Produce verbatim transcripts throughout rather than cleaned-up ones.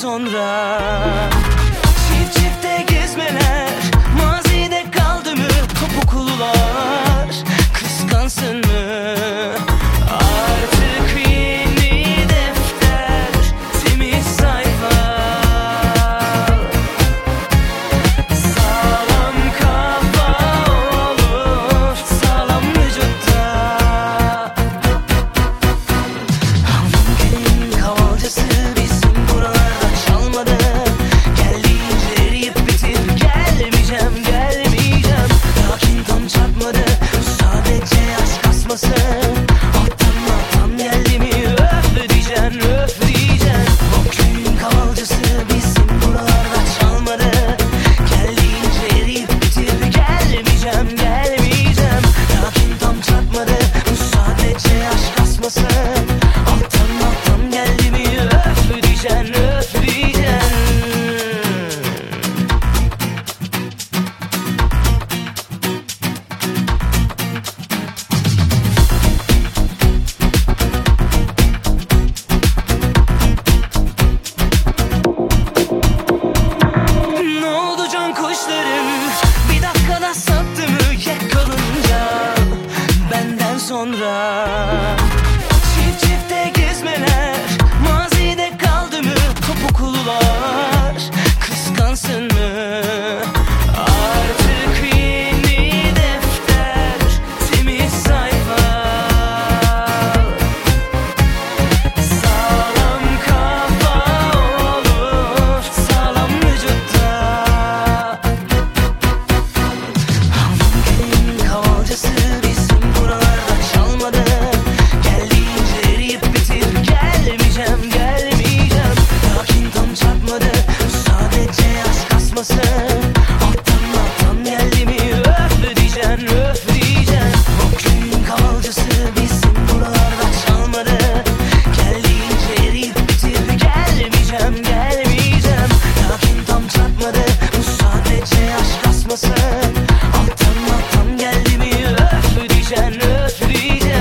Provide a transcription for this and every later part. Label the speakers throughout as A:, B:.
A: sonra. Çift çifte gezmeler mazide kaldı mı? Topuklular kıskansın mı? Artık yeni defter, temiz sayfa. Sağlam kafa olur, sağlam vücutta. Hanımefendinin kavalcısı bizim buralarda çalmadı. Geldiğince eriyip bitir, gelmeyeceğim, gelmeyeceğim. Lakin tam çarpmadı, sadece aşk kasması. Alttan alttan geldi mi öf diyeceksin, öf diyeceksin. O köyün kavalcısı bizim buralarda çalmadı. Geldiğince eriyip bitir, gelmeyeceğim, gelmeyeceğim. Lakin tam çarpmadı, bu sadece aşk kasması. Alttan alttan geldi mi öf diyeceksin, öf diyeceksin. Ne oldu can kuşlarım? Bir dakikada sattı mı yakalanınca benden sonra? Çift çifte gezmeler mazide kaldı mı? Topuklular kıskansın mı? Artık yeni defter, temiz sayfa. Sağlam kafa olur, sağlam vücutta. Hanımefendinin kavalcısı bizim buralarda çalmadı. Geldiğince eriyip bitir, gelmeyeceğim, gelmeyeceğim. Lakin tam çarpmadı, sadece aşk kasması. Alttan alttan geldi mi öf diyeceksin, öf diyeceksin. O köyün kavalcısı bizim buralarda çalmadı. Geldiğince eriyip bitir, gelmeyeceğim, gelmeyeceğim. Lakin tam çarpmadı, bu sadece aşk kasması. Alttan alttan geldi mi öf diyeceksin, öf diyeceksin.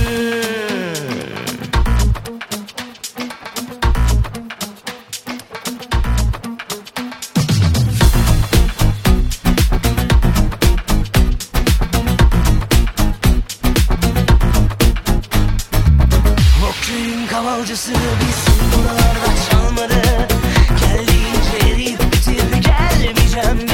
A: O köyün kavalcısı bizim buralarda çalmadı. Geldiğince eriyip bitir, gelmeyeceğim,